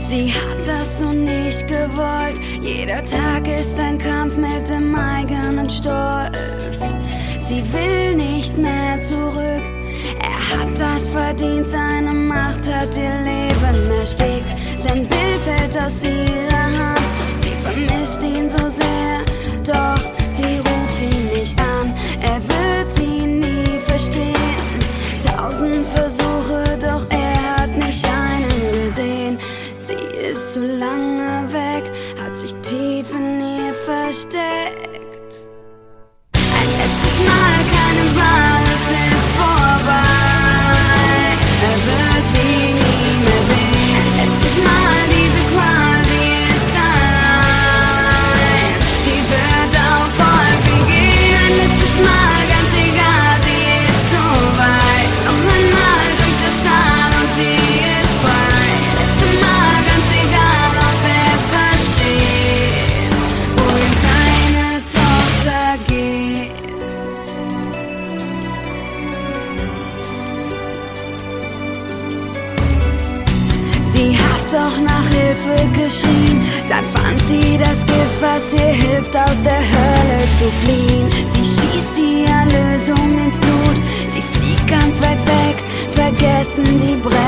Sie hat das so nicht gewollt. Jeder Tag ist ein Kampf mit dem eigenen Stolz. Sie will nicht mehr zurück. Er hat das verdient, seine Macht hat ihr Leben erstickt. Sein Bild fällt aus ihrer Hand. Sie vermisst ihn so sehr, doch sie ruft ihn nicht an. Er wird sie nie verstehen. 1000 Versuche, doch er hat nicht einen gesehen. Sie ist so lange weg, hat sich tief in ihr versteckt. Ein letztes Mal, keine Wahl, es ist vorbei. Er wird sie nie mehr sehen. Ein letztes Mal, diese Qual, sie ist allein. Sie wird auf Wolken gehen. Ein letztes Mal, ganz egal, sie ist so weit. Noch einmal durch das Tal und sie ist frei. Letztes Mal, ganz egal, ob er versteht, wohin seine Tochter geht. Sie hat doch nach Hilfe geschrien, dann fand sie das Gift, was ihr hilft, aus der Hölle zu fliehen. Sie schießt die Erlösung ins Blut, sie fliegt ganz weit weg, vergessen die Brände.